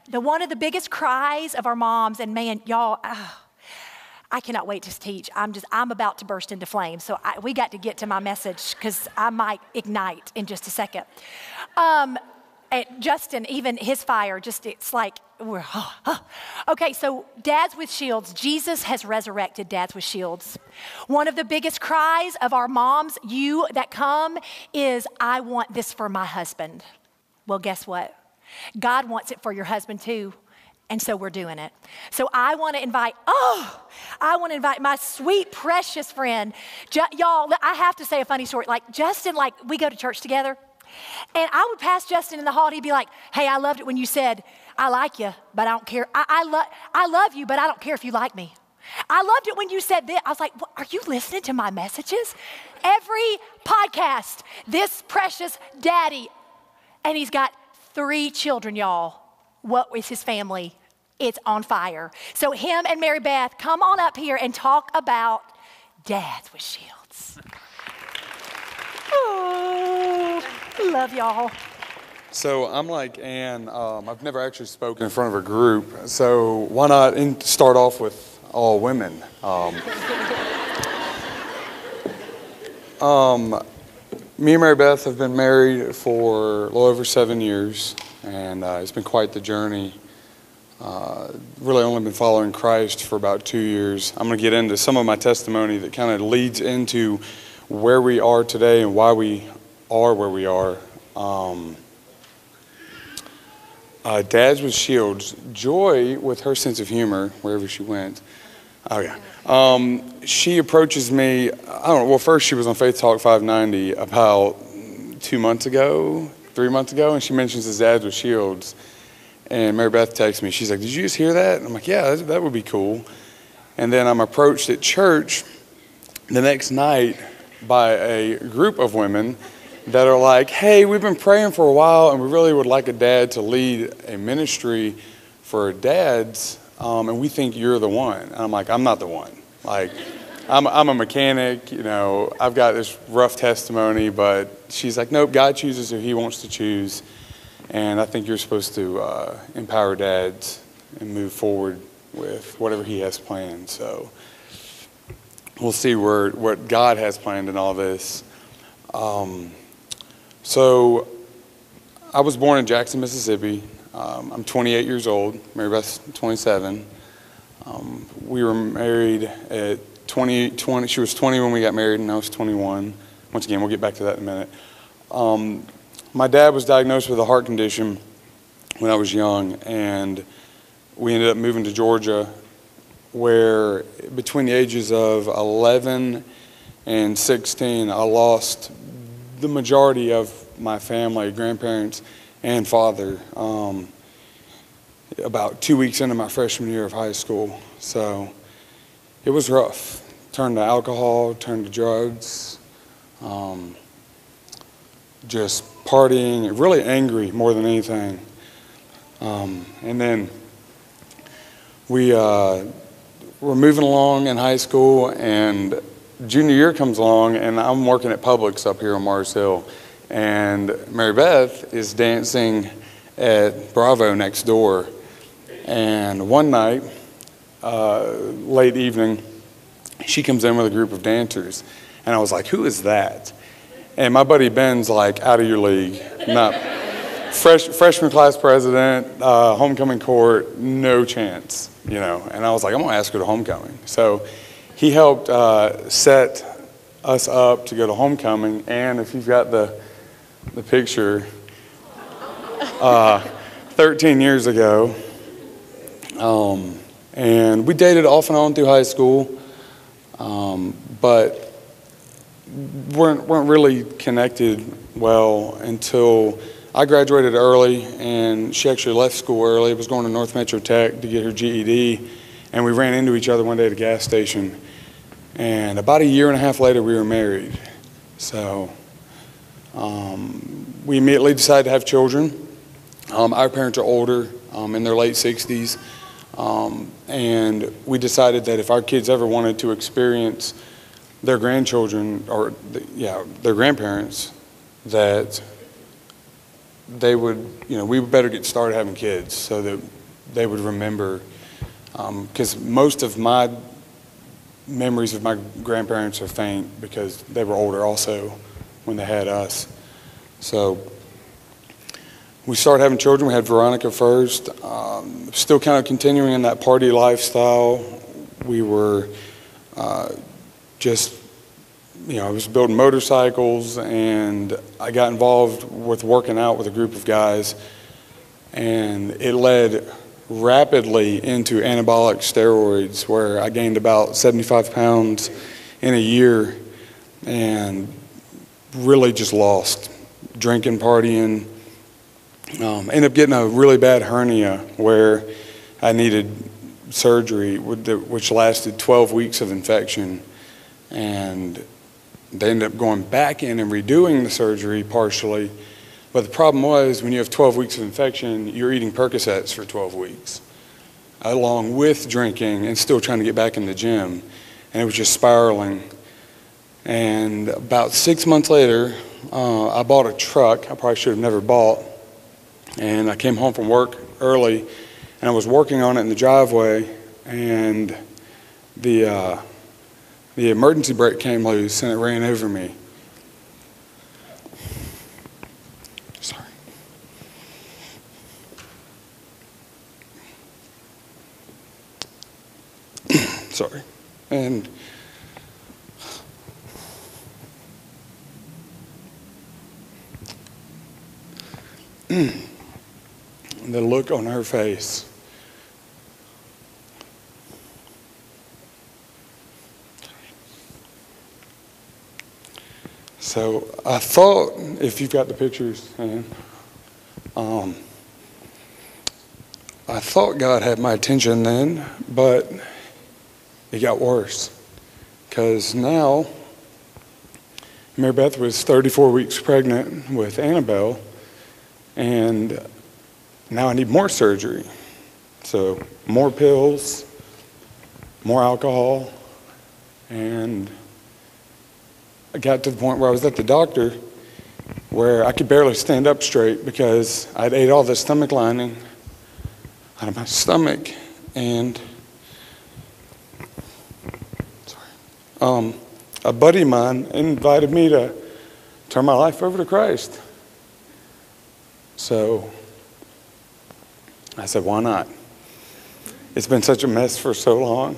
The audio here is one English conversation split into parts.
one of the biggest cries of our moms, and man, y'all, I cannot wait to teach. I'm about to burst into flames. So we got to get to my message because I might ignite in just a second. Justin, even his fire, it's like, Okay, so Dads with Shields. Jesus has resurrected Dads with Shields. One of the biggest cries of our moms, you that come, is, I want this for my husband. Well, guess what? God wants it for your husband too. And so we're doing it. So I want to invite my sweet, precious friend. Y'all, I have to say a funny story. Like Justin, we go to church together. And I would pass Justin in the hall and he'd be like, hey, I loved it when you said, I like you, but I don't care. I love you, but I don't care if you like me. I loved it when you said this. I was like, are you listening to my messages? Every podcast, this precious daddy, and he's got 3 children, y'all. What was his family? It's on fire. So him and Mary Beth, come on up here and talk about Dads with Shields. Oh, love y'all. So I'm like Ann, I've never actually spoken in front of a group, so why not start off with all women? Me and Mary Beth have been married for a little over 7 years, and it's been quite the journey. Really only been following Christ for about 2 years. I'm going to get into some of my testimony that kind of leads into where we are today and why we are where we are. Dads with Shields. Joy, with her sense of humor, wherever she went. Oh, yeah. She approaches me, I don't know, well, first she was on Faith Talk 590 about 3 months ago, and she mentions his Dads with Shields. And Mary Beth texts me, she's like, did you just hear that? And I'm like, yeah, that would be cool. And then I'm approached at church the next night by a group of women that are like, hey, we've been praying for a while and we really would like a dad to lead a ministry for dads, and we think you're the one. And I'm like, I'm not the one. Like, I'm a mechanic, you know, I've got this rough testimony, but she's like, nope, God chooses who he wants to choose, and I think you're supposed to empower dads and move forward with whatever he has planned. So we'll see what God has planned in all this. So I was born in Jackson, Mississippi. I'm 28 years old. Mary Beth's 27. We were married at 20. She was 20 when we got married, and I was 21. Once again, we'll get back to that in a minute. My dad was diagnosed with a heart condition when I was young, and we ended up moving to Georgia, where between the ages of 11 and 16, I lost the majority of my family, grandparents and father, about 2 weeks into my freshman year of high school. So it was rough. Turned to alcohol, turned to drugs, just partying, really angry more than anything. And then we were moving along in high school, and junior year comes along, and I'm working at Publix up here on Mars Hill, and Mary Beth is dancing at Bravo next door. And one night, late evening, she comes in with a group of dancers, and I was like, who is that? And my buddy Ben's like, out of your league, not freshman class president, homecoming court, no chance, you know. And I was like, I'm gonna ask her to homecoming. So he helped set us up to go to homecoming, and if you've got the picture, 13 years ago, and we dated off and on through high school, but weren't really connected well until I graduated early, and she actually left school early. Was going to North Metro Tech to get her GED, and we ran into each other one day at a gas station. And about a year and a half later, we were married. So we immediately decided to have children. Our parents are older, in their late 60s, and we decided that if our kids ever wanted to experience their grandchildren, or their grandparents, that they would, we would better get started having kids so that they would remember, because most of my memories of my grandparents are faint because they were older also when they had us. So we started having children. We had Veronica first. Still kind of continuing in that party lifestyle. We were just, I was building motorcycles, and I got involved with working out with a group of guys, and it led rapidly into anabolic steroids, where I gained about 75 pounds in a year and really just lost. Drinking, partying. Ended up getting a really bad hernia where I needed surgery, which lasted 12 weeks of infection. And they ended up going back in and redoing the surgery partially. But the problem was, when you have 12 weeks of infection, you're eating Percocets for 12 weeks, along with drinking and still trying to get back in the gym. And it was just spiraling. And about 6 months later, I bought a truck I probably should have never bought. And I came home from work early, and I was working on it in the driveway, and the emergency brake came loose, and it ran over me. Sorry. Sorry. And the look on her face. So I thought, if you've got the pictures, I thought God had my attention then, but it got worse. Because now, Mary Beth was 34 weeks pregnant with Annabelle, and now I need more surgery. So more pills, more alcohol, and I got to the point where I was at the doctor where I could barely stand up straight because I'd ate all the stomach lining out of my stomach. And a buddy of mine invited me to turn my life over to Christ. So I said, why not? It's been such a mess for so long.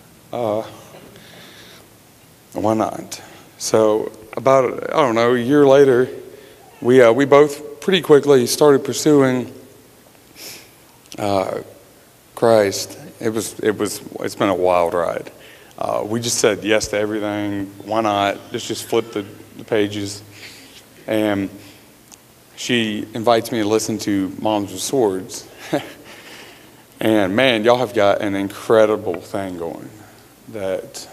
Why not? So about, I don't know, a year later, we both pretty quickly started pursuing Christ. It's been a wild ride. We just said yes to everything. Why not? Let's just flip the pages. And she invites me to listen to Moms with Swords. And man, y'all have got an incredible thing going. That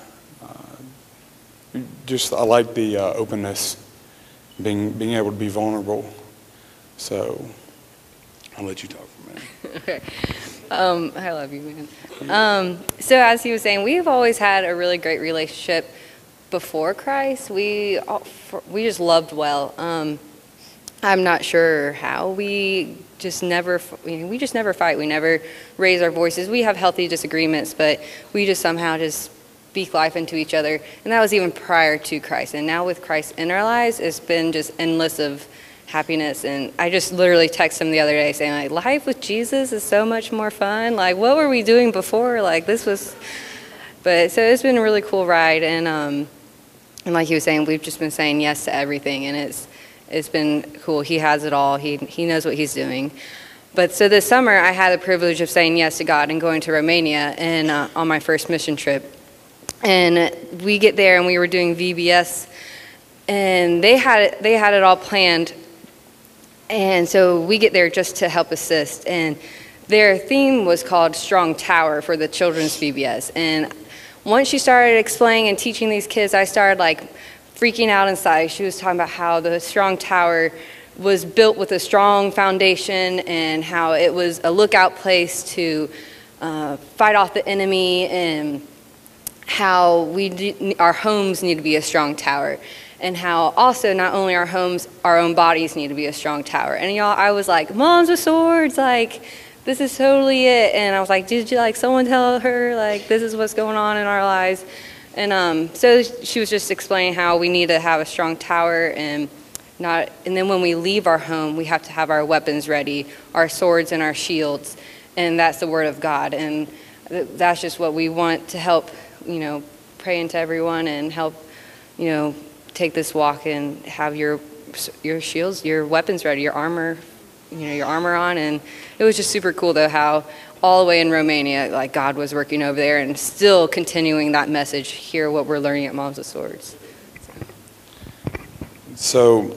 I like the openness, being able to be vulnerable. So I'll let you talk for a minute. Okay. I love you, man. So as he was saying, we've always had a really great relationship before Christ. We just loved well. I'm not sure how. We just never fight. We never raise our voices. We have healthy disagreements, but we just somehow just speak life into each other. And that was even prior to Christ. And now with Christ in our lives, it's been just endless of happiness. And I just literally texted him the other day saying, like, life with Jesus is so much more fun. Like, what were we doing before? Like, this was, but so it's been a really cool ride. And like he was saying, we've just been saying yes to everything. And it's been cool. He has it all. He knows what he's doing. But so this summer, I had the privilege of saying yes to God and going to Romania and on my first mission trip. And we get there, and we were doing VBS, and they had it all planned. And so we get there just to help assist. And their theme was called Strong Tower for the children's VBS. And once she started explaining and teaching these kids, I started like freaking out inside. She was talking about how the Strong Tower was built with a strong foundation and how it was a lookout place to fight off the enemy, and how our homes need to be a strong tower, and how also not only our homes, our own bodies need to be a strong tower. And y'all, I was like, Moms with Swords, like, this is totally it. And I was like, did you like someone tell her like this is what's going on in our lives? And so she was just explaining how we need to have a strong tower and then when we leave our home, we have to have our weapons ready, our swords and our shields, and that's the word of God. And that's just what we want to help, pray into everyone and help, take this walk and have your shields, your weapons ready, your armor, your armor on. And it was just super cool though how all the way in Romania, like God was working over there and still continuing that message here, what we're learning at Moms with Swords. So,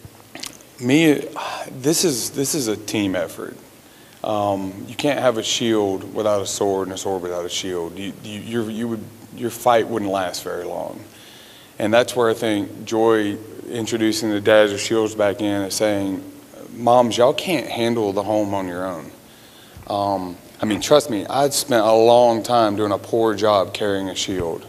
this is a team effort. You can't have a shield without a sword and a sword without a shield. Your fight wouldn't last very long. And that's where I think Joy introducing the Dads with Shields back in is saying, moms, y'all can't handle the home on your own. Trust me, I'd spent a long time doing a poor job carrying a shield.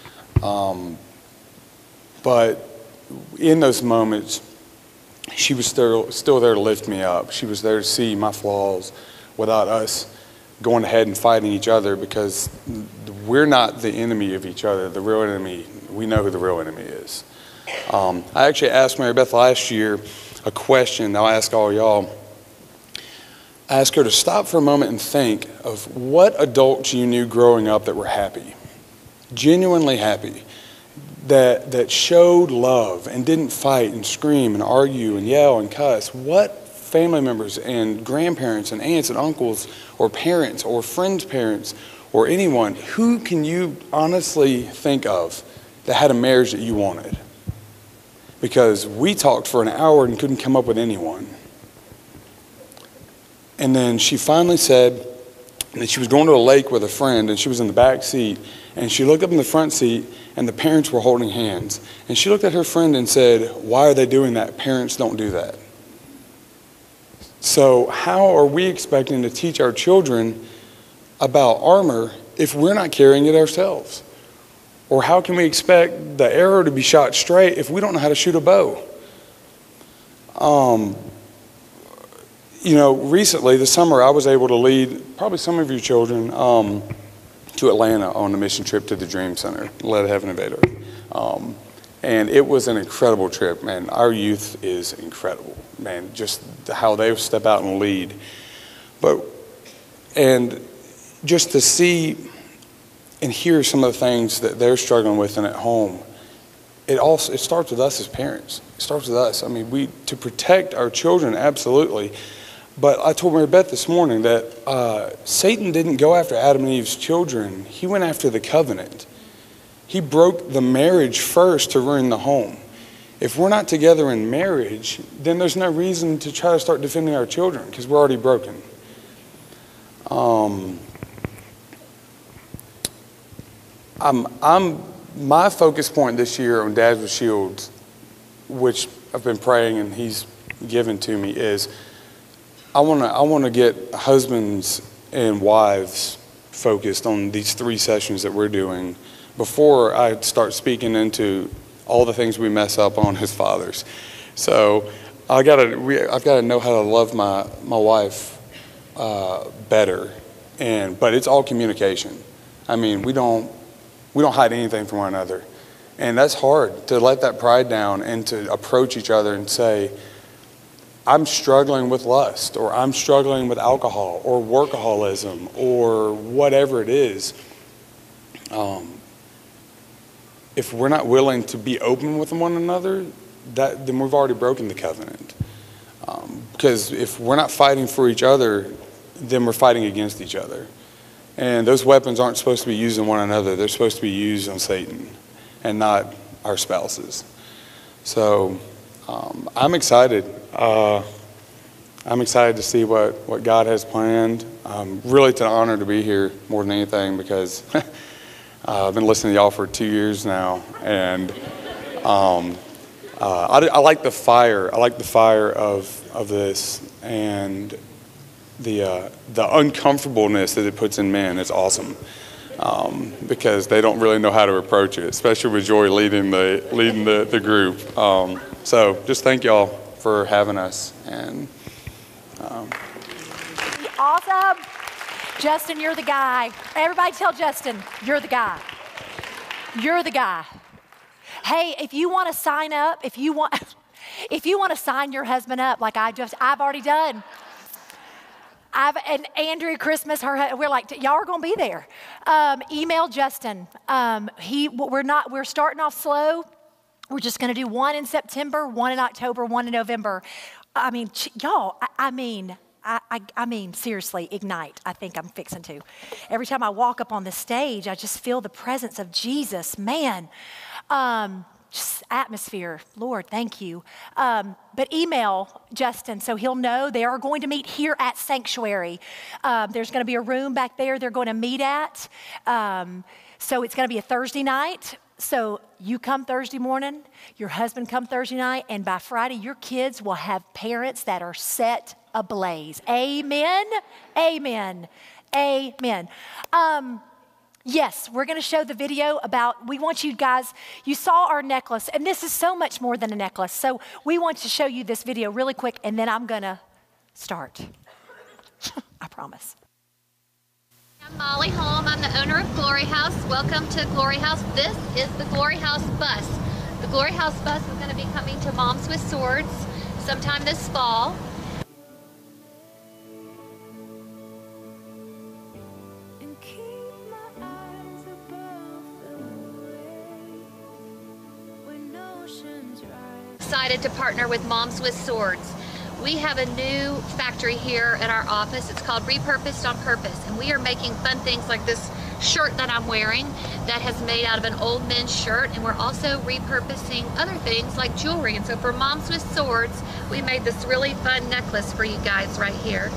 But in those moments, she was still there to lift me up. She was there to see my flaws without us going ahead and fighting each other, because we're not the enemy of each other. The real enemy, we know who the real enemy is. I actually asked Mary Beth last year a question. I'll ask all y'all. I asked her to stop for a moment and think of what adults you knew growing up that were happy, genuinely happy, that showed love and didn't fight and scream and argue and yell and cuss. What family members and grandparents and aunts and uncles or parents or friends' parents or anyone, who can you honestly think of that had a marriage that you wanted? Because we talked for an hour and couldn't come up with anyone. And then she finally said that she was going to a lake with a friend, and she was in the back seat, and she looked up in the front seat, and the parents were holding hands. And she looked at her friend and said, why are they doing that? Parents don't do that. So how are we expecting to teach our children about armor if we're not carrying it ourselves? Or how can we expect the arrow to be shot straight if we don't know how to shoot a bow? Recently, this summer, I was able to lead probably some of your children to Atlanta on a mission trip to the Dream Center, led a Heaven Invader. And it was an incredible trip, man. Our youth is incredible, man, just how they step out and lead. And just to see and hear some of the things that they're struggling with and at home, it starts with us as parents. It starts with us. To protect our children, absolutely. But I told Mary Beth this morning that Satan didn't go after Adam and Eve's children. He went after the covenant. He broke the marriage first to ruin the home. If we're not together in marriage, then there's no reason to try to start defending our children, because we're already broken. My focus point this year on Dads with Shields, which I've been praying and he's given to me, is I want to get husbands and wives focused on these 3 sessions that we're doing before I start speaking into all the things we mess up on as fathers. So I've got to know how to love my wife better, but it's all communication. We don't hide anything from one another, and that's hard, to let that pride down and to approach each other and say, I'm struggling with lust, or I'm struggling with alcohol or workaholism or whatever it is. If we're not willing to be open with one another, then we've already broken the covenant. Because if we're not fighting for each other, then we're fighting against each other. And those weapons aren't supposed to be used on one another. They're supposed to be used on Satan and not our spouses. So I'm excited. I'm excited to see what God has planned. Really, it's an honor to be here more than anything, because I've been listening to y'all for 2 years now, and I like the fire. I like the fire of this, and the uncomfortableness that it puts in men is awesome, because they don't really know how to approach it, especially with Joy leading the group. So just thank y'all for having us. And Awesome. Justin, you're the guy. Everybody tell Justin, you're the guy. You're the guy. Hey, if you want to sign up, if you want to sign your husband up like I've already done. And Andrea Christmas, we're like, y'all are going to be there. Email Justin. We're starting off slow. We're just going to do one in September, one in October, one in November. I mean, y'all, I mean, seriously, Ignite, I think I'm fixing to. Every time I walk up on the stage, I just feel the presence of Jesus. Man, just atmosphere. Lord, thank you. But email Justin so he'll know. They are going to meet here at Sanctuary. There's going to be a room back there they're going to meet at. So it's going to be a Thursday night. So you come Thursday morning, your husband come Thursday night, and by Friday, your kids will have parents that are set ablaze. Amen? Amen. Amen. Yes, we're going to show the video we want you guys, you saw our necklace, and this is so much more than a necklace. So we want to show you this video really quick, and then I'm going to start. I promise. I'm Molly Holm. I'm the owner of Glory House. Welcome to Glory House. This is the Glory House bus. The Glory House bus is going to be coming to Moms with Swords sometime this fall. Excited to partner with Moms with Swords. We have a new factory here at our office. It's called Repurposed on Purpose, and we are making fun things like this shirt that I'm wearing that has made out of an old men's shirt, and we're also repurposing other things like jewelry. And so for Moms with Swords, we made this really fun necklace for you guys right here.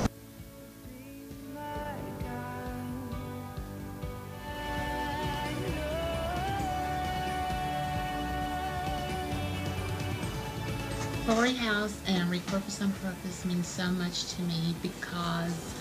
Glory House and Repurpose on Purpose means so much to me because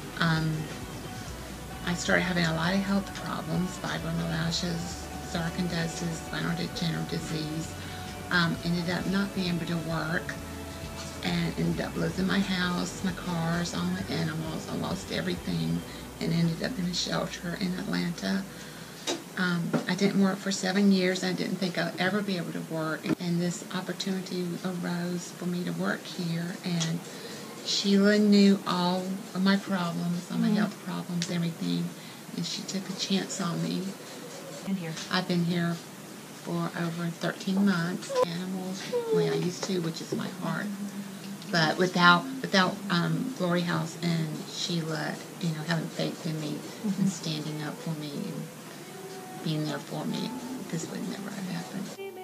I started having a lot of health problems, fibromyalgia, sarcoidosis, spinal degenerative disease, ended up not being able to work and ended up losing my house, my cars, all my animals. I lost everything and ended up in a shelter in Atlanta. I didn't work for 7 years. I didn't think I'd ever be able to work. And this opportunity arose for me to work here. And Sheila knew all of my problems, all my health problems, everything. And she took a chance on me. I've been here for over 13 months. Animals, the way I used to, which is my heart. But without Glory House and Sheila, having faith in me and standing up for me and being there for me, this would never have happened.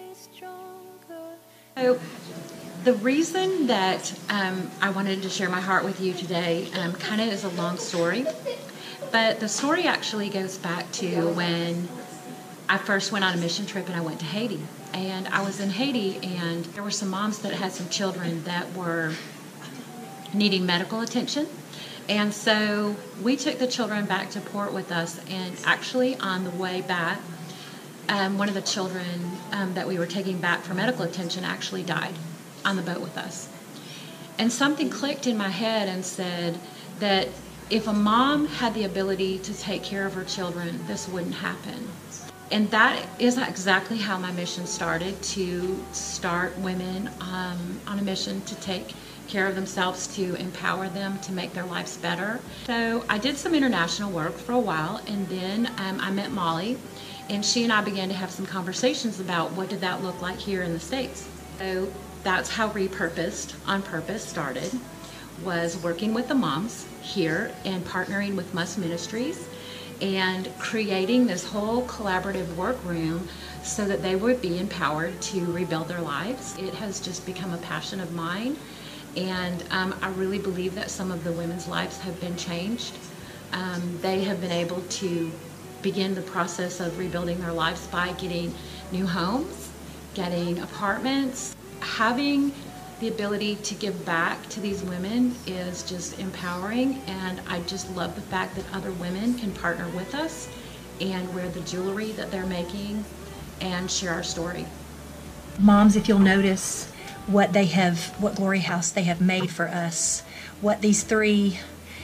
So the reason that I wanted to share my heart with you today kind of is a long story, but the story actually goes back to when I first went on a mission trip and I went to Haiti. And I was in Haiti and there were some moms that had some children that were needing medical attention. And so we took the children back to port with us, and actually on the way back, one of the children that we were taking back for medical attention actually died on the boat with us. And something clicked in my head and said that if a mom had the ability to take care of her children, this wouldn't happen. And that is exactly how my mission started, to start women on a mission to take care of themselves, to empower them, to make their lives better. So I did some international work for a while, and then I met Molly, and she and I began to have some conversations about what did that look like here in the States. So that's how Repurposed on Purpose started, was working with the moms here and partnering with Must Ministries and creating this whole collaborative workroom so that they would be empowered to rebuild their lives. It has just become a passion of mine. And I really believe that some of the women's lives have been changed. They have been able to begin the process of rebuilding their lives by getting new homes, getting apartments. Having the ability to give back to these women is just empowering, and I just love the fact that other women can partner with us and wear the jewelry that they're making and share our story. Moms, if you'll notice what Glory House they have made for us, what these three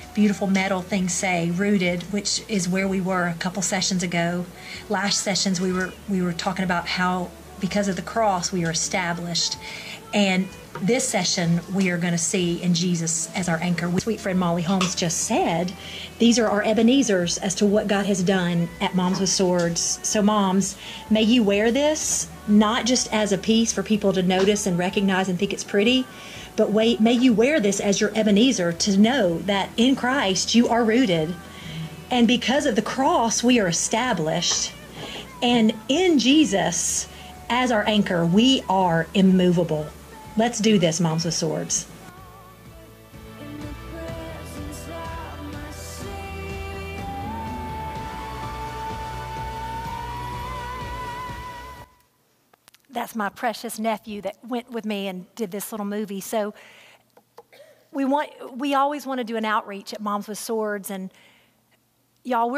beautiful metal things say, rooted, which is where we were a couple sessions ago. Last sessions we were talking about how because of the cross we are established. And this session we are going to see in Jesus as our anchor. Sweet friend Molly Holmes just said, these are our Ebenezers as to what God has done at Moms with Swords. So moms, may you wear this not just as a piece for people to notice and recognize and think it's pretty, but may you wear this as your Ebenezer to know that in Christ you are rooted. And because of the cross, we are established. And in Jesus, as our anchor, we are immovable. Let's do this, Moms with Swords. That's my precious nephew that went with me and did this little movie. So we always want to do an outreach at Moms with Swords, and y'all,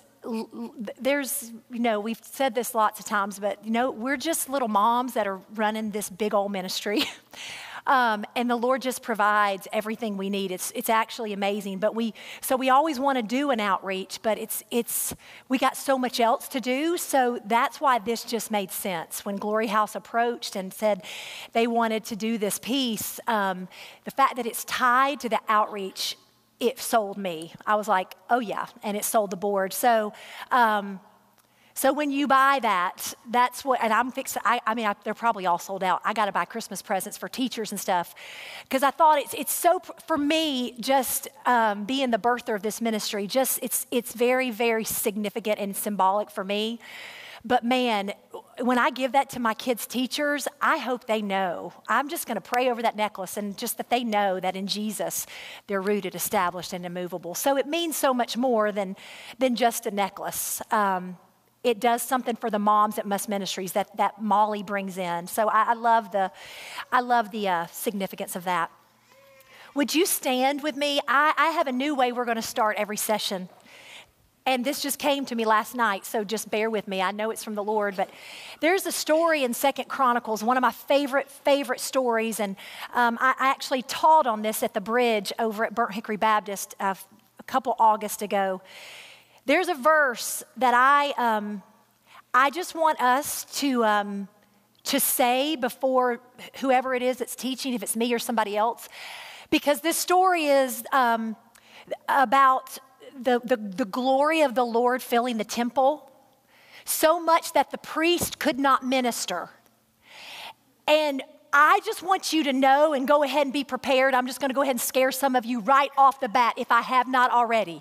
we've said this lots of times, but we're just little moms that are running this big old ministry. And the Lord just provides everything we need. It's actually amazing. But we always want to do an outreach, but we got so much else to do. So that's why this just made sense. When Glory House approached and said they wanted to do this piece, the fact that it's tied to the outreach, it sold me. I was like, oh yeah, and it sold the board. So when you buy that, that's what, and I'm fixing, they're probably all sold out. I got to buy Christmas presents for teachers and stuff, because I thought it's so, for me, just being the birther of this ministry, it's very, very significant and symbolic for me. But man, when I give that to my kids' teachers, I hope they know. I'm just going to pray over that necklace and just that they know that in Jesus, they're rooted, established, and immovable. So it means so much more than just a necklace. It does something for the moms at Must Ministries that Molly brings in. So I love the significance of that. Would you stand with me? I have a new way we're going to start every session. And this just came to me last night, so just bear with me. I know it's from the Lord, but there's a story in 2 Chronicles, one of my favorite stories, and I actually taught on this at the bridge over at Burnt Hickory Baptist a couple August ago. There's a verse that I just want us to say before whoever it is that's teaching, if it's me or somebody else, because this story is about the glory of the Lord filling the temple, so much that the priest could not minister. And I just want you to know and go ahead and be prepared. I'm just going to go ahead and scare some of you right off the bat if I have not already.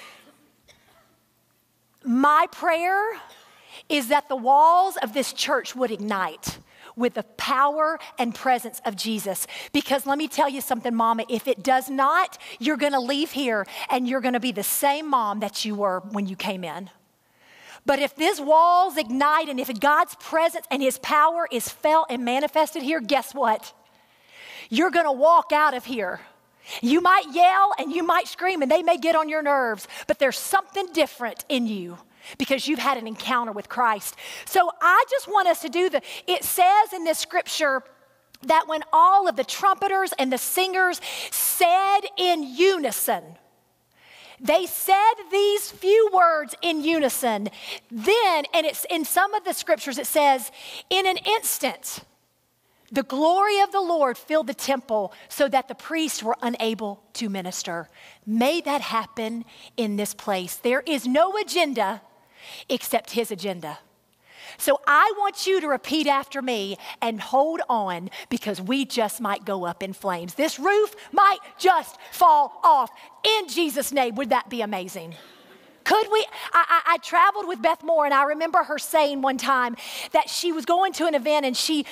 My prayer is that the walls of this church would ignite with the power and presence of Jesus. Because let me tell you something, Mama, if it does not, you're going to leave here and you're going to be the same mom that you were when you came in. But if these walls ignite and if God's presence and his power is felt and manifested here, guess what? You're going to walk out of here. You might yell and you might scream and they may get on your nerves, but there's something different in you because you've had an encounter with Christ. So I just want us to do it says in this scripture that when all of the trumpeters and the singers said in unison, they said these few words in unison, then, and it's in some of the scriptures it says, in an instant, the glory of the Lord filled the temple so that the priests were unable to minister. May that happen in this place. There is no agenda except his agenda. So I want you to repeat after me and hold on because we just might go up in flames. This roof might just fall off. In Jesus' name, would that be amazing? Could we? I traveled with Beth Moore and I remember her saying one time that she was going to an event and she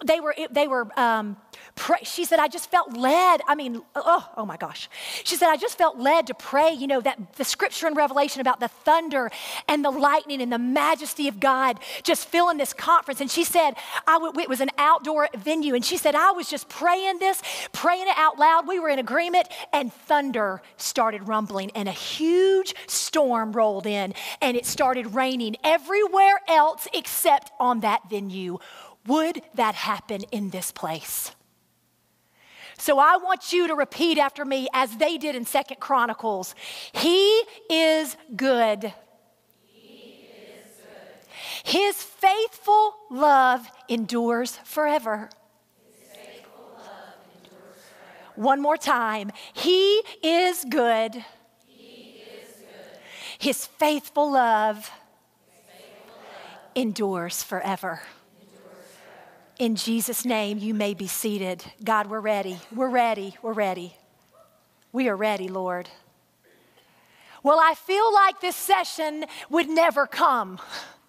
said, I just felt led. Oh my gosh. She said, I just felt led to pray, that the scripture in Revelation about the thunder and the lightning and the majesty of God just filling this conference. And she said, it was an outdoor venue. And she said, I was just praying it out loud. We were in agreement and thunder started rumbling and a huge storm rolled in and it started raining everywhere else except on that venue. Would that happen in this place? So I want you to repeat after me as they did in 2 Chronicles. He is good. He is good. His faithful love endures forever. His faithful love endures forever. One more time. He is good. He is good. His faithful love endures forever. In Jesus' name, you may be seated. God, we're ready. We're ready. We're ready. We are ready, Lord. Well, I feel like this session would never come.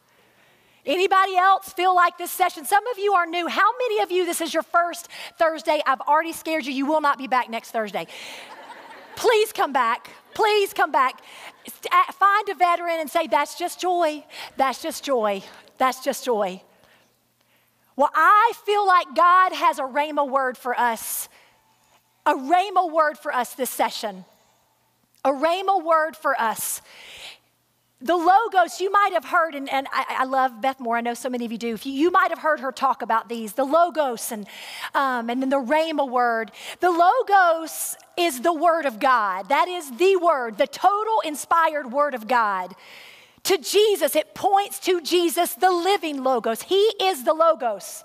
Anybody else feel like this session? Some of you are new. How many of you, this is your first Thursday? I've already scared you. You will not be back next Thursday. Please come back. Please come back. Find a veteran and say, that's just joy. That's just joy. That's just joy. Well, I feel like God has a rhema word for us. A rhema word for us this session. A rhema word for us. The Logos, you might have heard, and I love Beth Moore. I know so many of you do. You might have heard her talk about these. The Logos and then the rhema word. The Logos is the word of God. That is the word, the total inspired word of God. To Jesus, it points to Jesus, the living Logos. He is the Logos.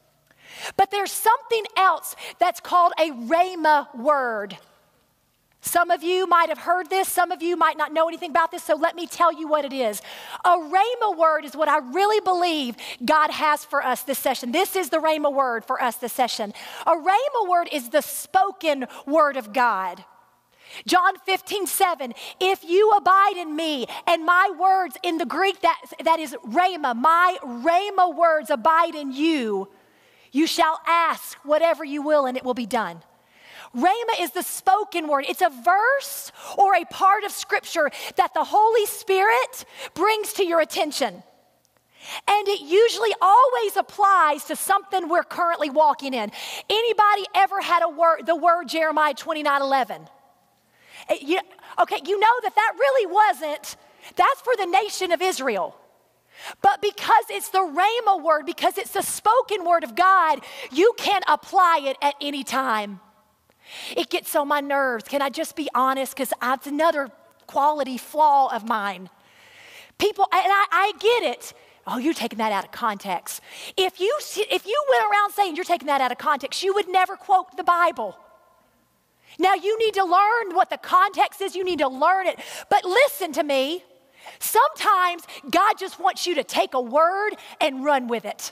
But there's something else that's called a rhema word. Some of you might have heard this. Some of you might not know anything about this, so let me tell you what it is. A rhema word is what I really believe God has for us this session. This is the rhema word for us this session. A rhema word is the spoken word of God. John 15:7, if you abide in me and my words in the Greek, that is rhema, my rhema words abide in you, you shall ask whatever you will and it will be done. Rhema is the spoken word. It's a verse or a part of scripture that the Holy Spirit brings to your attention. And it usually always applies to something we're currently walking in. Anybody ever had the word Jeremiah 29:11? You know that really wasn't, that's for the nation of Israel. But because it's the rhema word, because it's the spoken word of God, you can apply it at any time. It gets on my nerves. Can I just be honest? Because that's another quality flaw of mine. People, and I get it. Oh, you're taking that out of context. If you went around saying you're taking that out of context, you would never quote the Bible. Now, you need to learn what the context is. You need to learn it. But listen to me. Sometimes God just wants you to take a word and run with it.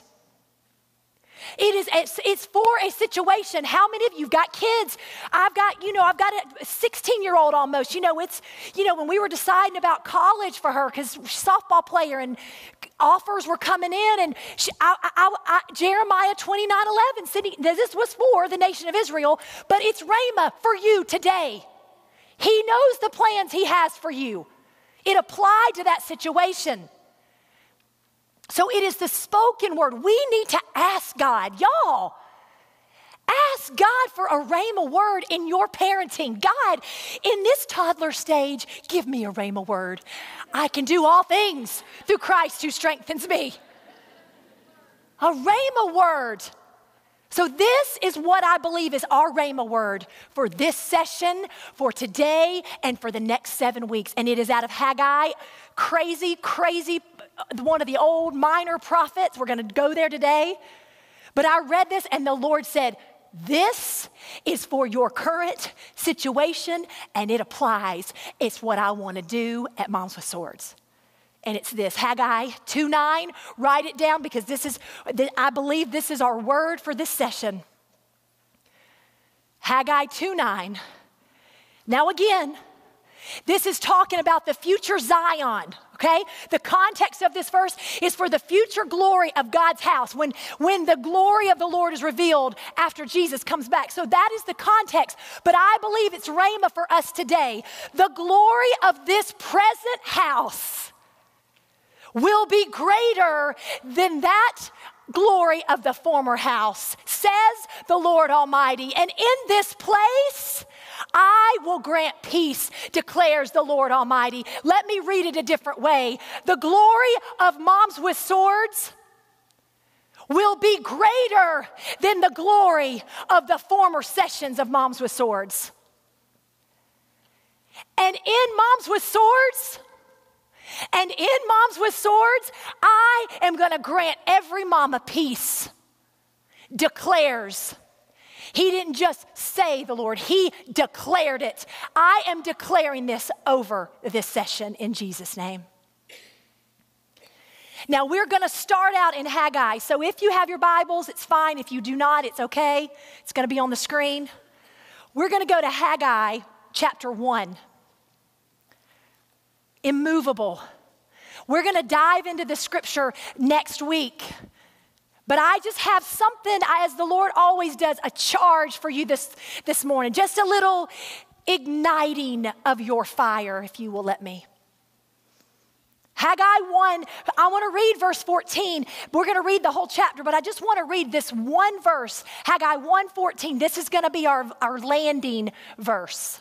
It's for a situation. How many of you have got kids? I've got a 16-year-old almost. When we were deciding about college for her, because softball player and offers were coming in, and Jeremiah 29:11 said this was for the nation of Israel, but it's rhema for you today. He knows the plans he has for you. It applied to that situation. So it is the spoken word. We need to ask God. Y'all, ask God for a rhema word in your parenting. God, in this toddler stage, give me a rhema word. I can do all things through Christ who strengthens me. A rhema word. So this is what I believe is our rhema word for this session, for today, and for the next 7 weeks. And it is out of Haggai. Crazy, one of the old minor prophets. We're going to go there today. But I read this and the Lord said, this is for your current situation and it applies. It's what I want to do at Moms with Swords. And it's this, Haggai 2:9. Write it down because I believe this is our word for this session. Haggai 2:9. Now again, this is talking about the future Zion, okay? The context of this verse is for the future glory of God's house, when the glory of the Lord is revealed after Jesus comes back. So that is the context, but I believe it's rhema for us today. The glory of this present house will be greater than that glory of the former house, says the Lord Almighty. And in this place, I will grant peace, declares the Lord Almighty. Let me read it a different way. The glory of Moms with Swords will be greater than the glory of the former sessions of Moms with Swords. And in Moms with Swords, I am going to grant every mom a peace. Declares. He didn't just say the Lord, he declared it. I am declaring this over this session in Jesus' name. Now we're going to start out in Haggai. So if you have your Bibles, it's fine. If you do not, it's okay. It's going to be on the screen. We're going to go to Haggai chapter 1. Immovable. We're going to dive into the scripture next week. But I just have something, as the Lord always does, a charge for you this morning. Just a little igniting of your fire, if you will let me. Haggai 1, I want to read verse 14. We're going to read the whole chapter, but I just want to read this one verse. Haggai 1:14. This is going to be our landing verse.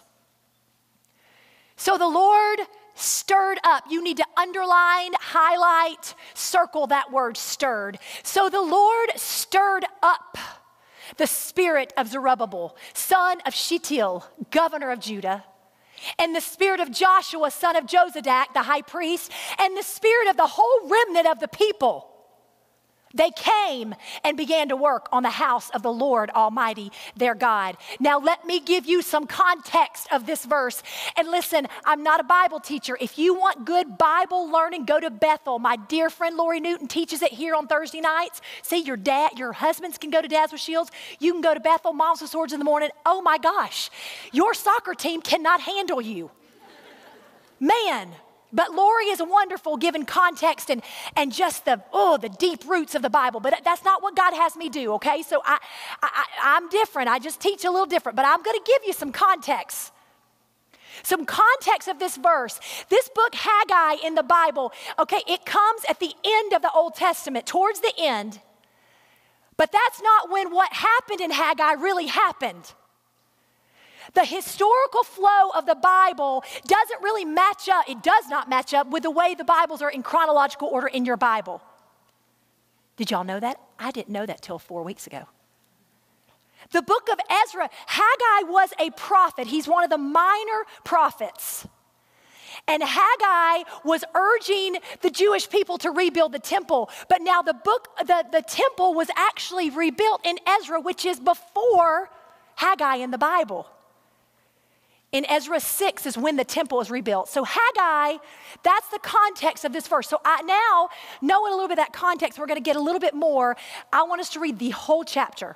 So the Lord stirred up. You need to underline, highlight, circle that word stirred. So the Lord stirred up the spirit of Zerubbabel, son of Shealtiel, governor of Judah, and the spirit of Joshua, son of Jozadak, the high priest, and the spirit of the whole remnant of the people. They came and began to work on the house of the Lord Almighty, their God. Now let me give you some context of this verse. And listen, I'm not a Bible teacher. If you want good Bible learning, go to Bethel. My dear friend Lori Newton teaches it here on Thursday nights. See, your husbands can go to Dads with Shields. You can go to Bethel, Moms with Swords in the morning. Oh my gosh, your soccer team cannot handle you. Man. But Lori is wonderful giving context and just the deep roots of the Bible. But that's not what God has me do, okay? So I'm different. I just teach a little different. But I'm going to give you some context. Some context of this verse. This book, Haggai, in the Bible, okay, it comes at the end of the Old Testament, towards the end. But that's not when what happened in Haggai really happened. The historical flow of the Bible doesn't really match up. It does not match up with the way the Bibles are in chronological order in your Bible. Did y'all know that? I didn't know that till 4 weeks ago. The book of Ezra, Haggai was a prophet. He's one of the minor prophets. And Haggai was urging the Jewish people to rebuild the temple. But now the temple was actually rebuilt in Ezra, which is before Haggai in the Bible. In Ezra 6 is when the temple is rebuilt. So Haggai, that's the context of this verse. So now, knowing a little bit of that context, we're going to get a little bit more. I want us to read the whole chapter.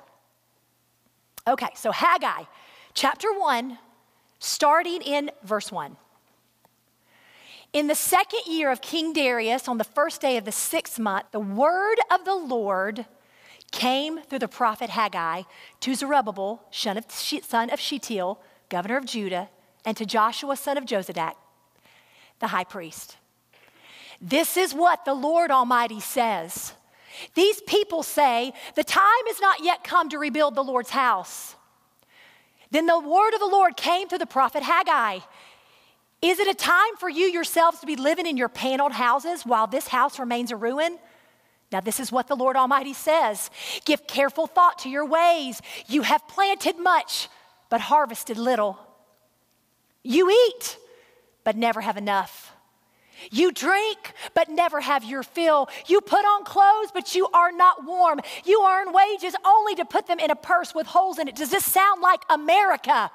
Okay, so Haggai, chapter 1, starting in verse 1. In the second year of King Darius, on the first day of the 6th month, the word of the Lord came through the prophet Haggai to Zerubbabel, son of Shealtiel, governor of Judah, and to Joshua, son of Jozadak, the high priest. This is what the Lord Almighty says. These people say, the time is not yet come to rebuild the Lord's house. Then the word of the Lord came through the prophet Haggai. Is it a time for you yourselves to be living in your paneled houses while this house remains a ruin? Now this is what the Lord Almighty says. Give careful thought to your ways. You have planted much, but harvested little. You eat, but never have enough. You drink, but never have your fill. You put on clothes, but you are not warm. You earn wages only to put them in a purse with holes in it. Does this sound like America?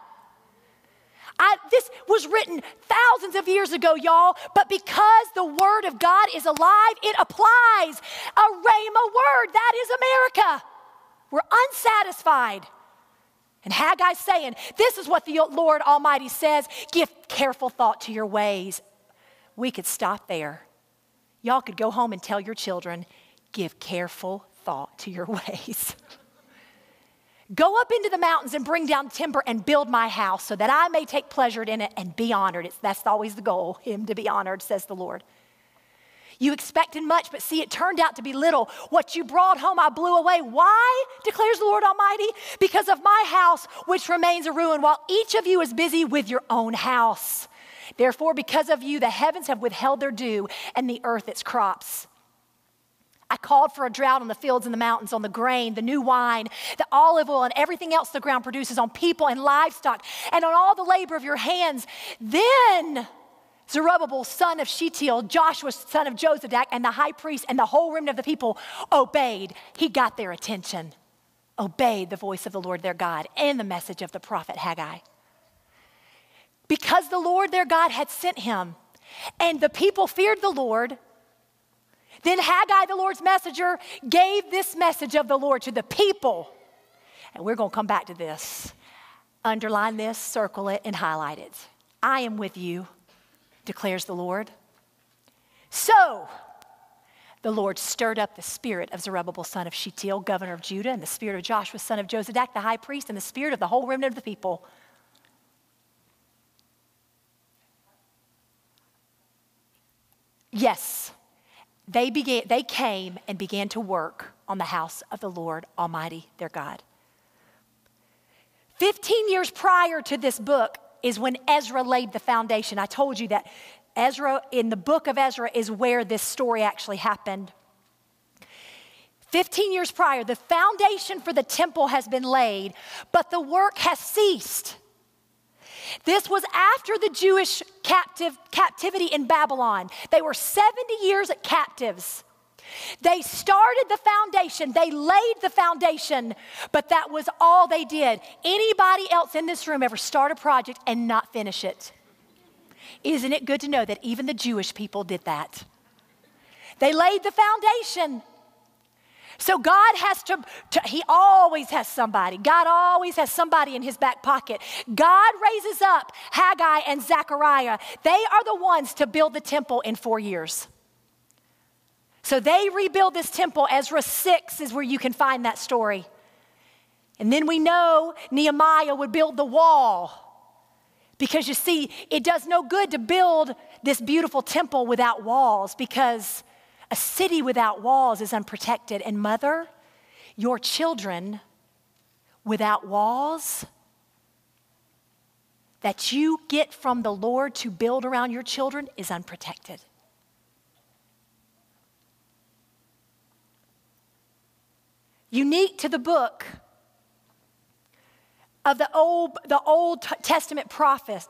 This was written thousands of years ago, y'all, but because the word of God is alive, it applies. A rhema word, that is America. We're unsatisfied. And Haggai's saying, this is what the Lord Almighty says, give careful thought to your ways. We could stop there. Y'all could go home and tell your children, give careful thought to your ways. Go up into the mountains and bring down timber and build my house so that I may take pleasure in it and be honored. That's always the goal, him to be honored, says the Lord. You expected much, but see, it turned out to be little. What you brought home, I blew away. Why, declares the Lord Almighty? Because of my house, which remains a ruin, while each of you is busy with your own house. Therefore, because of you, the heavens have withheld their dew and the earth its crops. I called for a drought on the fields and the mountains, on the grain, the new wine, the olive oil, and everything else the ground produces, on people and livestock, and on all the labor of your hands. Then Zerubbabel, son of Shealtiel, Joshua, son of Jozadak, and the high priest and the whole remnant of the people obeyed. He got their attention, obeyed the voice of the Lord their God and the message of the prophet Haggai. Because the Lord their God had sent him, and the people feared the Lord, then Haggai, the Lord's messenger, gave this message of the Lord to the people. And we're going to come back to this. Underline this, circle it, and highlight it. I am with you, declares the Lord. So the Lord stirred up the spirit of Zerubbabel, son of Shealtiel, governor of Judah, and the spirit of Joshua, son of Jozadak, the high priest, and the spirit of the whole remnant of the people. Yes, they came and began to work on the house of the Lord Almighty, their God. 15 years prior to this book is when Ezra laid the foundation. I told you that Ezra, in the book of Ezra, is where this story actually happened. 15 years prior, the foundation for the temple has been laid, but the work has ceased. This was after the Jewish captivity in Babylon. They were 70 years captives. They started the foundation. They laid the foundation, but that was all they did. Anybody else in this room ever start a project and not finish it? Isn't it good to know that even the Jewish people did that? They laid the foundation. So God has he always has somebody. God always has somebody in his back pocket. God raises up Haggai and Zechariah. They are the ones to build the temple in 4 years. So they rebuild this temple. Ezra 6 is where you can find that story. And then we know Nehemiah would build the wall. Because you see, it does no good to build this beautiful temple without walls, because a city without walls is unprotected. And mother, your children without walls that you get from the Lord to build around your children is unprotected. Unique to the book of the Old Testament prophet,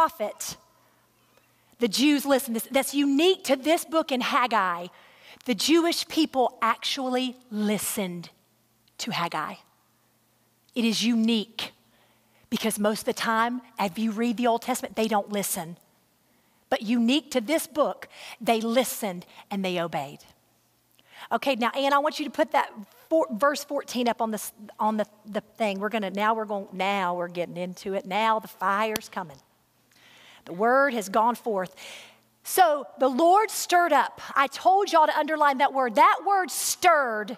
the Jews, listen, that's unique to this book in Haggai. The Jewish people actually listened to Haggai. It is unique because most of the time, if you read the Old Testament, they don't listen. But unique to this book, they listened and they obeyed. Okay, now, Ann, I want you to put that verse 14 up on the thing. Now we're getting into it. Now the fire's coming. The word has gone forth. So the Lord stirred up. I told y'all to underline that word. That word stirred,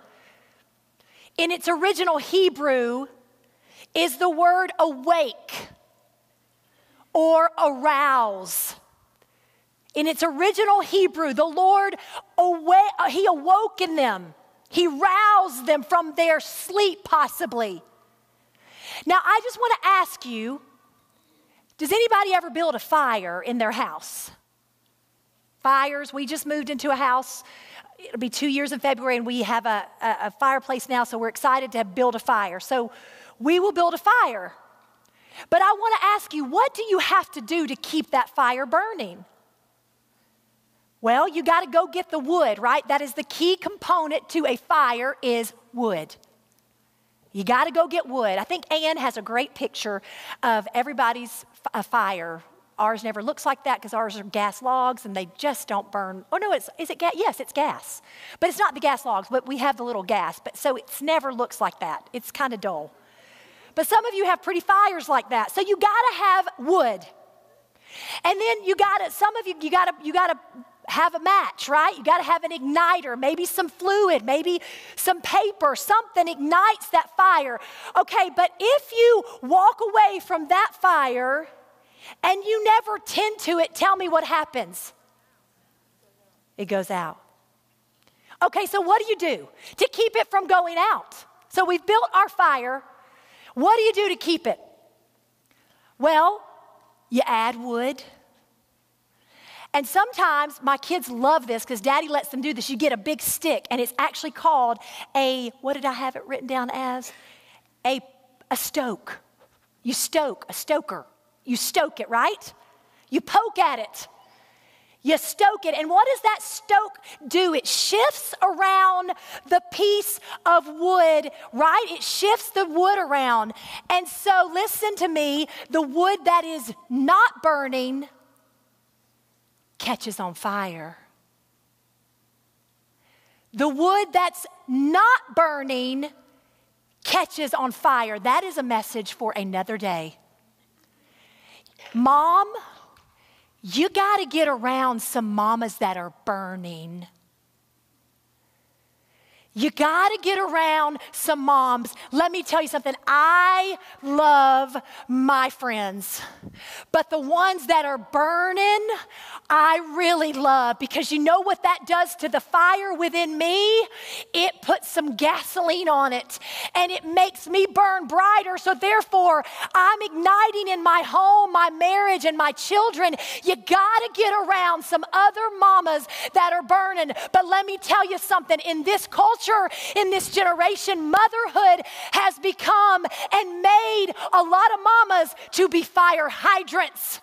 in its original Hebrew, is the word awake or arouse. In its original Hebrew, the Lord, he awoke in them. He roused them from their sleep, possibly. Now, I just want to ask you, does anybody ever build a fire in their house? Fires, we just moved into a house. It'll be 2 years in February, and we have a fireplace now, so we're excited to build a fire. So we will build a fire. But I want to ask you, what do you have to do to keep that fire burning? Well, you got to go get the wood, right? That is the key component to a fire, is wood. You got to go get wood. I think Ann has a great picture of everybody's fire. Ours never looks like that because ours are gas logs and they just don't burn. Oh no, is it gas? Yes, it's gas. But it's not the gas logs, but we have the little gas. But so it never looks like that. It's kind of dull. But some of you have pretty fires like that. So you got to have wood. And then you got to have a match, right? You got to have an igniter, maybe some fluid, maybe some paper, something ignites that fire. Okay, but if you walk away from that fire and you never tend to it, tell me what happens. It goes out. Okay, so what do you do to keep it from going out? So we've built our fire. What do you do to keep it? Well, you add wood. And sometimes my kids love this because Daddy lets them do this. You get a big stick, and it's actually called what did I have it written down as? A stoke. You stoke, a stoker. You stoke it, right? You poke at it. You stoke it. And what does that stoke do? It shifts around the piece of wood, right? It shifts the wood around. And so listen to me, the wood that is not burning catches on fire. The wood that's not burning catches on fire. That is a message for another day. Mom, you got to get around some mamas that are burning. You got to get around some moms. Let me tell you something. I love my friends, but the ones that are burning, I really love, because you know what that does to the fire within me? It puts some gasoline on it, and it makes me burn brighter. So therefore, I'm igniting in my home, my marriage, and my children. You got to get around some other mamas that are burning. But let me tell you something. In this culture, in this generation, motherhood has become and made a lot of mamas to be fire hydrants.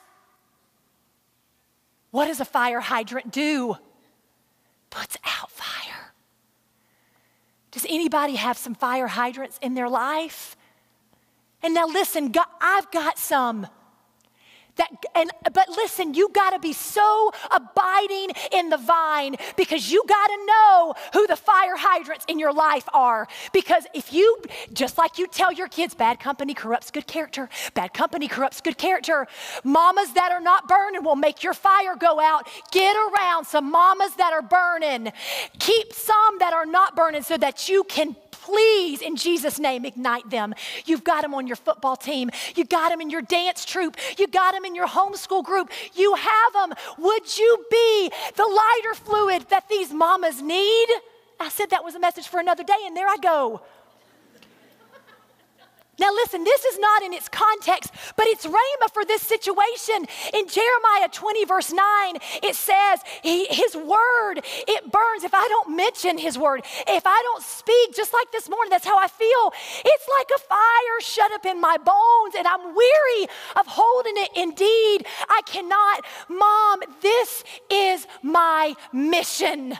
What does a fire hydrant do? Puts out fire. Does anybody have some fire hydrants in their life? And now listen, I've got some. But listen, you got to be so abiding in the vine, because you got to know who the fire hydrants in your life are. Because if you, just like you tell your kids, bad company corrupts good character. Bad company corrupts good character. Mamas that are not burning will make your fire go out. Get around some mamas that are burning. Keep some that are not burning so that you can, please, in Jesus' name, ignite them. You've got them on your football team. You got them in your dance troupe. You got them in your homeschool group. You have them. Would you be the lighter fluid that these mamas need? I said that was a message for another day, and there I go. Now listen, this is not in its context, but it's rhema for this situation. In Jeremiah 20 verse 9, it says, his word, it burns. If I don't mention his word, if I don't speak, just like this morning, that's how I feel. It's like a fire shut up in my bones, and I'm weary of holding it. Indeed, I cannot. Mom, this is my mission.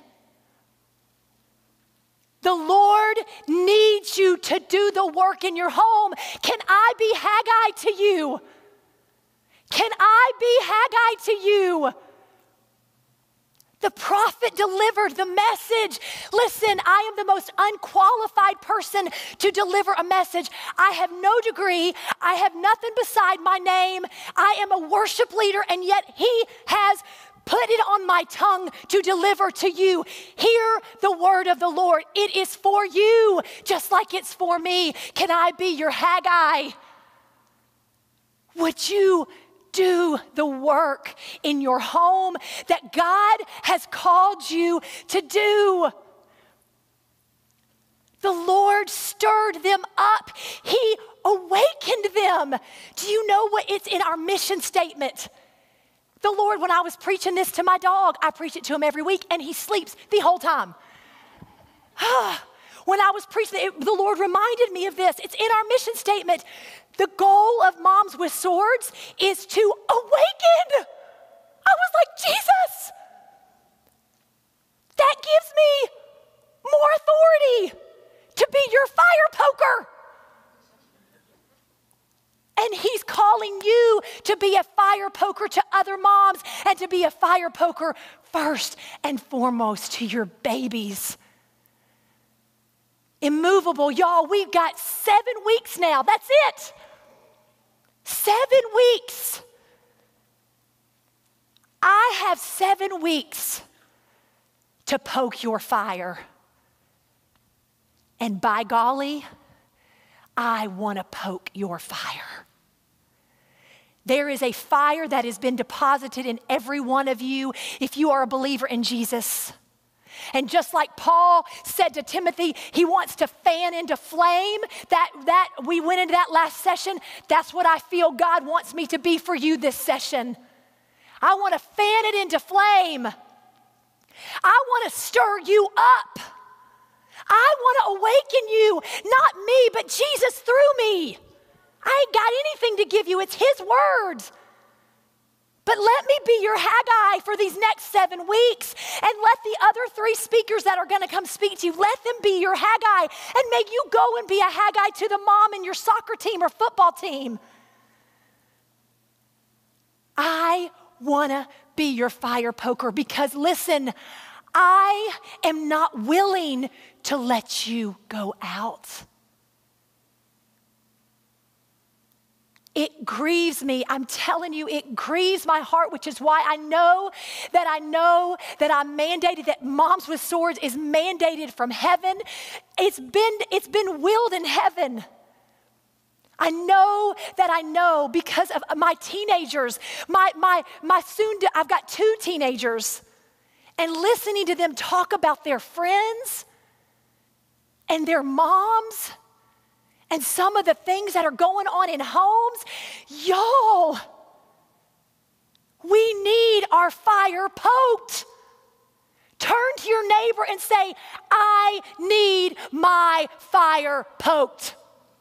The Lord needs you to do the work in your home. Can I be Haggai to you? Can I be Haggai to you? The prophet delivered the message. Listen, I am the most unqualified person to deliver a message. I have no degree. I have nothing beside my name. I am a worship leader, and yet he has put it on my tongue to deliver to you. Hear the word of the Lord. It is for you, just like it's for me. Can I be your Haggai? Would you do the work in your home that God has called you to do? The Lord stirred them up. He awakened them. Do you know what? It's in our mission statement. The Lord, when I was preaching this to my dog, I preach it to him every week, and he sleeps the whole time. When I was preaching it, the Lord reminded me of this. It's in our mission statement. The goal of Moms with Swords is to awaken. I was like, Jesus, that gives me more authority to be your fire poker. And he's calling you to be a fire poker to other moms, and to be a fire poker first and foremost to your babies. Immovable, y'all, we've got 7 weeks now. That's it. 7 weeks. I have 7 weeks to poke your fire. And by golly, I want to poke your fire. There is a fire that has been deposited in every one of you if you are a believer in Jesus. And just like Paul said to Timothy, he wants to fan into flame. That we went into that last session. That's what I feel God wants me to be for you this session. I want to fan it into flame. I want to stir you up. I want to awaken you, not me, but Jesus through me. I ain't got anything to give you. It's his words. But let me be your Haggai for these next 7 weeks, and let the other 3 speakers that are going to come speak to you, let them be your Haggai, and may you go and be a Haggai to the mom in your soccer team or football team. I want to be your fire poker because, listen, I am not willing to let you go out. It grieves me. I'm telling you, it grieves my heart, which is why I know that I'm mandated, that Moms with Swords is mandated from heaven. It's been willed in heaven. I know because of my teenagers, I've got 2 teenagers, and listening to them talk about their friends and their moms and some of the things that are going on in homes, y'all, we need our fire poked. Turn to your neighbor and say, I need my fire poked.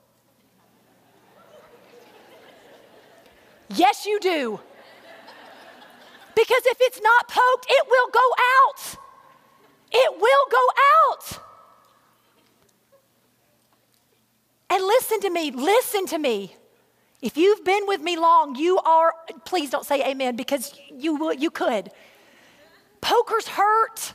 Yes, you do. Because if it's not poked, it will go out. It will go out. And listen to me. If you've been with me long, please don't say amen because you could. Pokers hurt.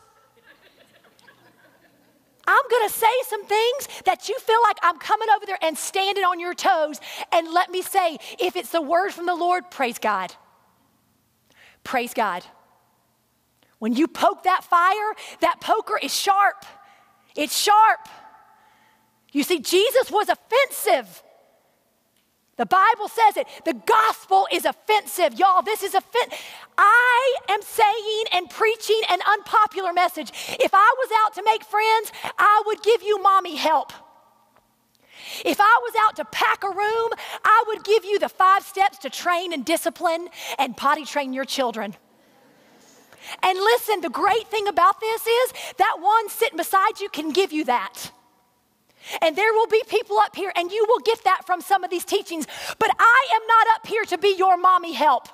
I'm going to say some things that you feel like I'm coming over there and standing on your toes. And let me say, if it's the word from the Lord, praise God. Praise God. When you poke that fire, that poker is sharp. It's sharp. You see, Jesus was offensive. The Bible says it. The gospel is offensive. Y'all, this is offensive. I am saying and preaching an unpopular message. If I was out to make friends, I would give you mommy help. If I was out to pack a room, I would give you the 5 steps to train and discipline and potty train your children. And listen, the great thing about this is that one sitting beside you can give you that. And there will be people up here, and you will get that from some of these teachings. But I am not up here to be your mommy help.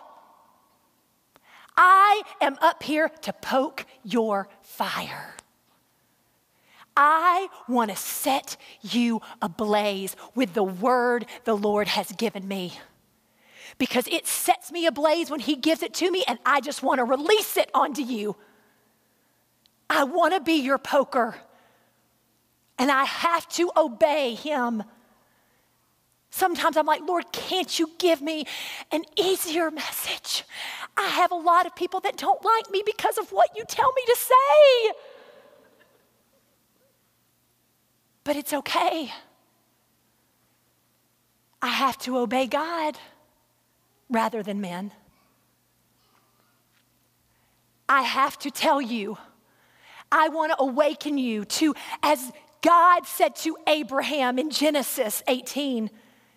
I am up here to poke your fire. I want to set you ablaze with the word the Lord has given me. Because it sets me ablaze when he gives it to me, and I just want to release it onto you. I want to be your poker. And I have to obey him. Sometimes I'm like, Lord, can't you give me an easier message? I have a lot of people that don't like me because of what you tell me to say. But it's okay. I have to obey God rather than men. I have to tell you, I want to awaken you to, as God said to Abraham in Genesis 18,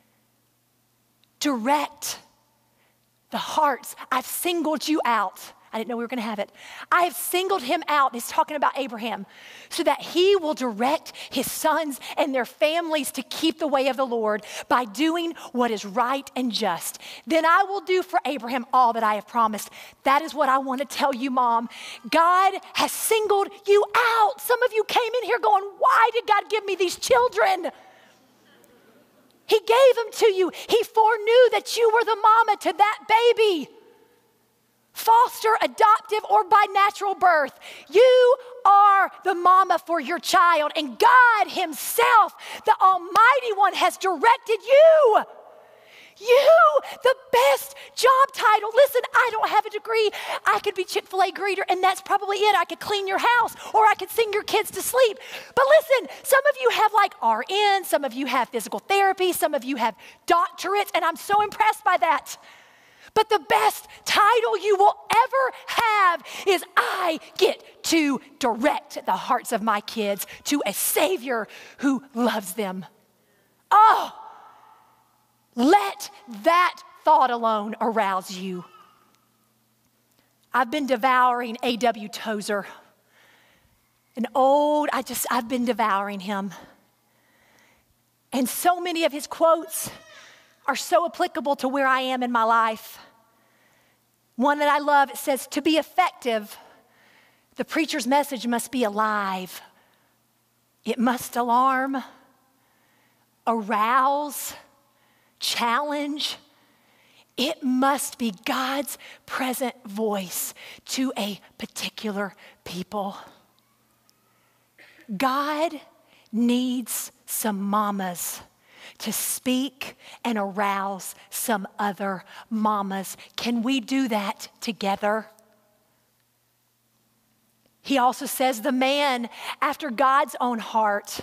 direct the hearts. I've singled you out. I didn't know we were going to have it. I have singled him out. He's talking about Abraham, so that he will direct his sons and their families to keep the way of the Lord by doing what is right and just. Then I will do for Abraham all that I have promised. That is what I want to tell you, Mom. God has singled you out. Some of you came in here going, why did God give me these children? He gave them to you. He foreknew that you were the mama to that baby. Foster, adoptive, or by natural birth. You are the mama for your child, and God himself, the Almighty One, has directed you. You, the best job title. Listen, I don't have a degree. I could be Chick-fil-A greeter, and that's probably it. I could clean your house, or I could sing your kids to sleep. But listen, some of you have like RN, some of you have physical therapy, some of you have doctorates, and I'm so impressed by that. But the best title you will ever have is I get to direct the hearts of my kids to a Savior who loves them. Oh, let that thought alone arouse you. I've been devouring A.W. Tozer. I've been devouring him. And so many of his quotes are so applicable to where I am in my life. One that I love, it says, to be effective, the preacher's message must be alive. It must alarm, arouse, challenge. It must be God's present voice to a particular people. God needs some mamas to speak and arouse some other mamas. Can we do that together? He also says the man after God's own heart,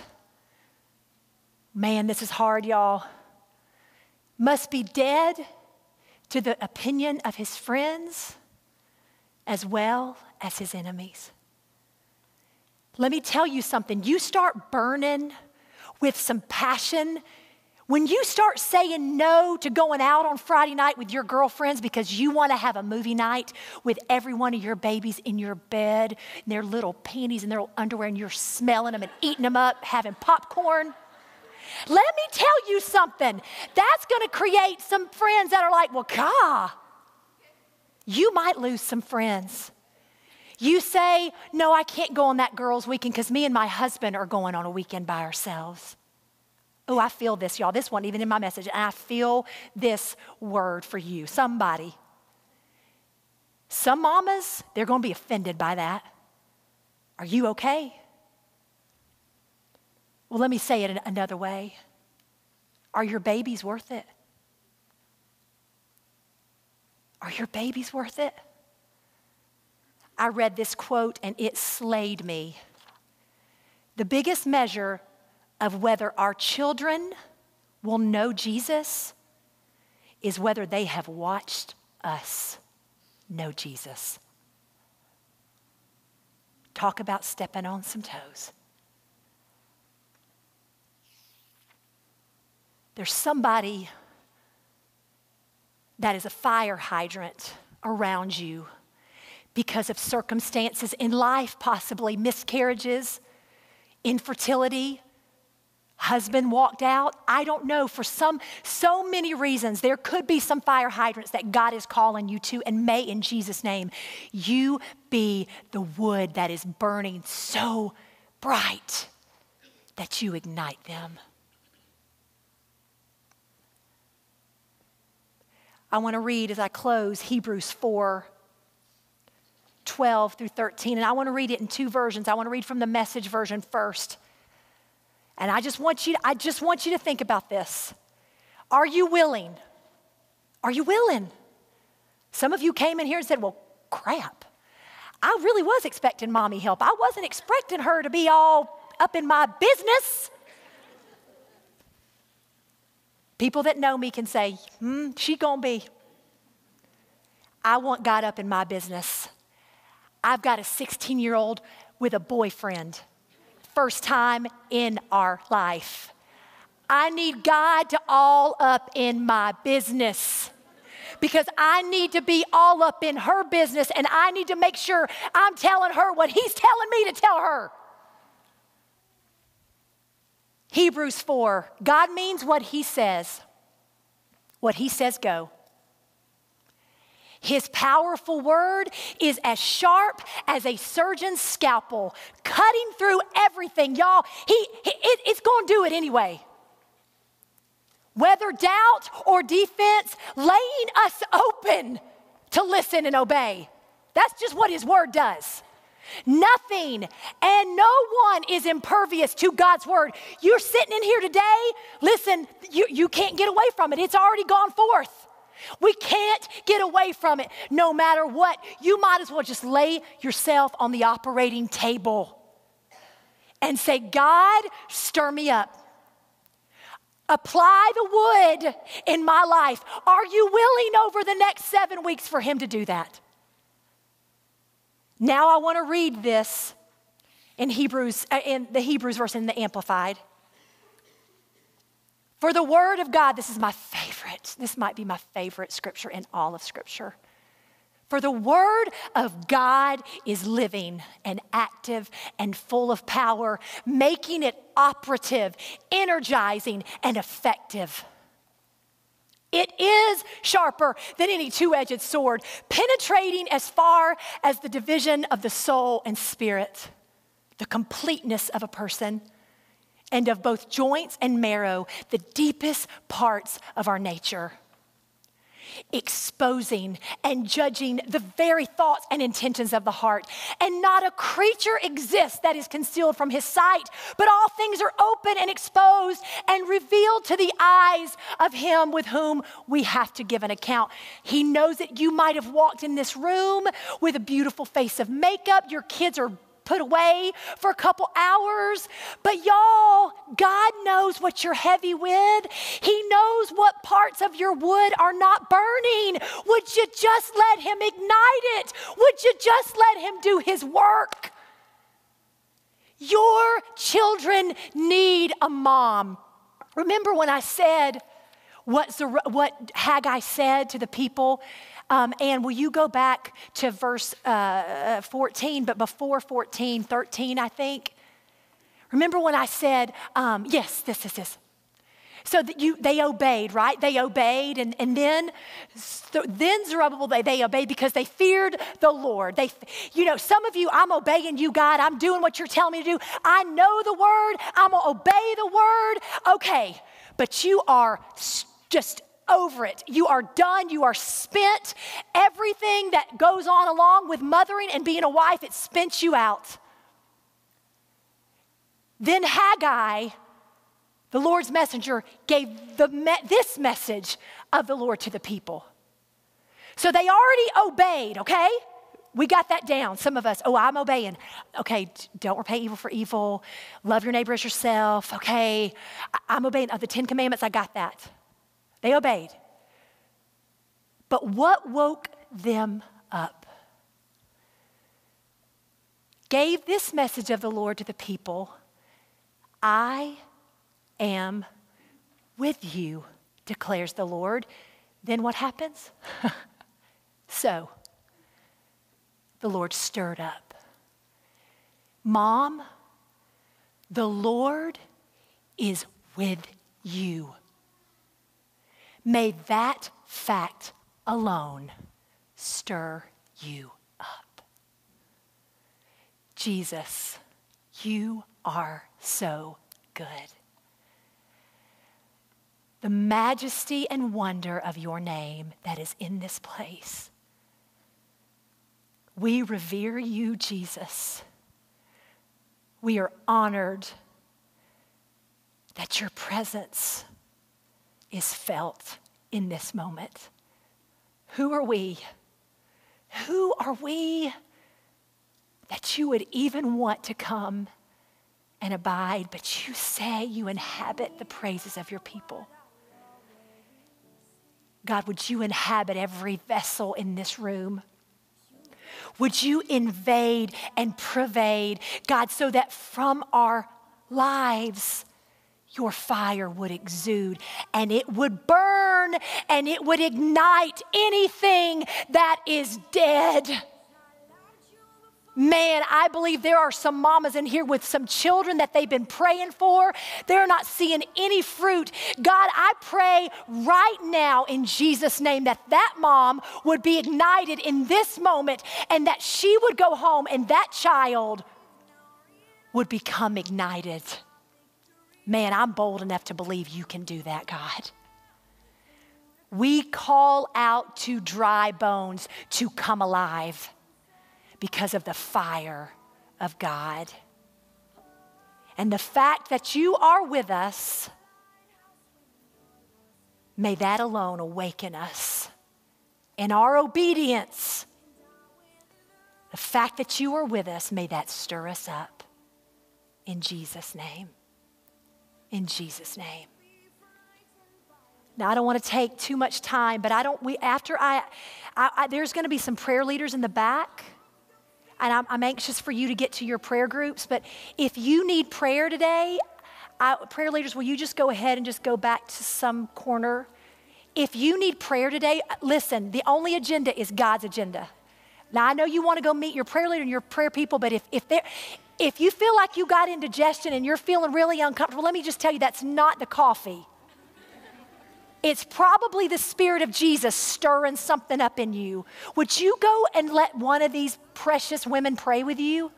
man, this is hard, y'all, must be dead to the opinion of his friends as well as his enemies. Let me tell you something. You start burning with some passion. When you start saying no to going out on Friday night with your girlfriends because you want to have a movie night with every one of your babies in your bed, in their little panties and their little underwear, and you're smelling them and eating them up, having popcorn. Let me tell you something. That's going to create some friends that are like, well, God, you might lose some friends. You say, no, I can't go on that girls' weekend because me and my husband are going on a weekend by ourselves. Oh, I feel this, y'all. This wasn't even in my message. And I feel this word for you. Somebody. Some mamas, they're going to be offended by that. Are you okay? Well, let me say it another way. Are your babies worth it? Are your babies worth it? I read this quote and it slayed me. The biggest measure of whether our children will know Jesus is whether they have watched us know Jesus. Talk about stepping on some toes. There's somebody that is a fire hydrant around you because of circumstances in life, possibly miscarriages, infertility, husband walked out. I don't know. For so many reasons, there could be some fire hydrants that God is calling you to, and may in Jesus' name, you be the wood that is burning so bright that you ignite them. I want to read as I close Hebrews 4:12 through 13, and I want to read it in two versions. I want to read from the Message version first. And I just want you to think about this. Are you willing? Are you willing? Some of you came in here and said, well, crap. I really was expecting mommy help. I wasn't expecting her to be all up in my business. People that know me can say, she gonna be. I want God up in my business. I've got a 16-year-old with a boyfriend. First time in our life. I need God to all up in my business because I need to be all up in her business, and I need to make sure I'm telling her what he's telling me to tell her. Hebrews 4, God means what he says. What he says, go. His powerful word is as sharp as a surgeon's scalpel, cutting through everything. Y'all, it's going to do it anyway. Whether doubt or defense, laying us open to listen and obey. That's just what his word does. Nothing and no one is impervious to God's word. You're sitting in here today, listen, you can't get away from it. It's already gone forth. We can't get away from it no matter what. You might as well just lay yourself on the operating table and say, God, stir me up. Apply the wood in my life. Are you willing over the next 7 weeks for him to do that? Now I want to read this in the Hebrews verse in the Amplified. For the word of God, this is my favorite. This might be my favorite scripture in all of Scripture. For the word of God is living and active and full of power, making it operative, energizing, and effective. It is sharper than any two-edged sword, penetrating as far as the division of the soul and spirit, the completeness of a person, and of both joints and marrow, the deepest parts of our nature, exposing and judging the very thoughts and intentions of the heart. And not a creature exists that is concealed from his sight, but all things are open and exposed and revealed to the eyes of him with whom we have to give an account. He knows that you might have walked in this room with a beautiful face of makeup. Your kids are put away for a couple hours. But y'all, God knows what you're heavy with. He knows what parts of your wood are not burning. Would you just let him ignite it? Would you just let him do his work? Your children need a mom. Remember when I said what Haggai said to the people? And will you go back to verse 14, but before 14, 13, I think? Remember when I said, yes, this. So that they obeyed, right? They obeyed, and then Zerubbabel, they obeyed because they feared the Lord. Some of you, I'm obeying you, God. I'm doing what you're telling me to do. I know the word. I'm going to obey the word. Okay, but you are just over it. You are done. You are spent. Everything that goes on along with mothering and being a wife, it spent you out. Then Haggai, the Lord's messenger, gave this message of the Lord to the people. So they already obeyed, okay? We got that down. Some of us, I'm obeying. Okay, don't repay evil for evil. Love your neighbor as yourself. Okay, I'm obeying. Of the 10 Commandments, I got that. They obeyed. But what woke them up? Gave this message of the Lord to the people: I am with you, declares the Lord. Then what happens? So, the Lord stirred up. Mom, the Lord is with you. May that fact alone stir you up. Jesus, you are so good. The majesty and wonder of your name that is in this place. We revere you, Jesus. We are honored that your presence is felt in this moment. Who are we? Who are we that you would even want to come and abide, but you say you inhabit the praises of your people? God, would you inhabit every vessel in this room? Would you invade and pervade, God, so that from our lives, your fire would exude and it would burn and it would ignite anything that is dead. Man, I believe there are some mamas in here with some children that they've been praying for. They're not seeing any fruit. God, I pray right now in Jesus' name that mom would be ignited in this moment and that she would go home and that child would become ignited. Man, I'm bold enough to believe you can do that, God. We call out to dry bones to come alive because of the fire of God. And the fact that you are with us, may that alone awaken us in our obedience. The fact that you are with us, may that stir us up. In Jesus' name. In Jesus' name. Now, I don't want to take too much time, but there's going to be some prayer leaders in the back, and I'm anxious for you to get to your prayer groups. But if you need prayer today, prayer leaders, will you just go ahead and just go back to some corner? If you need prayer today, listen, the only agenda is God's agenda. Now, I know you want to go meet your prayer leader and your prayer people, but if you feel like you got indigestion and you're feeling really uncomfortable, let me just tell you that's not the coffee. It's probably the Spirit of Jesus stirring something up in you. Would you go and let one of these precious women pray with you?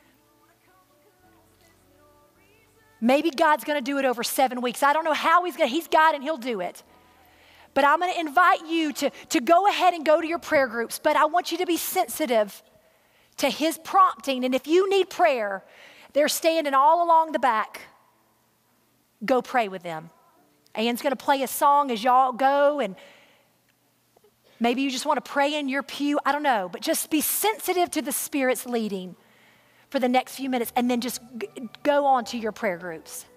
Maybe God's going to do it over 7 weeks. I don't know how he's God and he'll do it. But I'm going to invite you to go ahead and go to your prayer groups. But I want you to be sensitive to his prompting. And if you need prayer, they're standing all along the back. Go pray with them. Ann's going to play a song as y'all go. And maybe you just want to pray in your pew. I don't know. But just be sensitive to the Spirit's leading for the next few minutes. And then just go on to your prayer groups.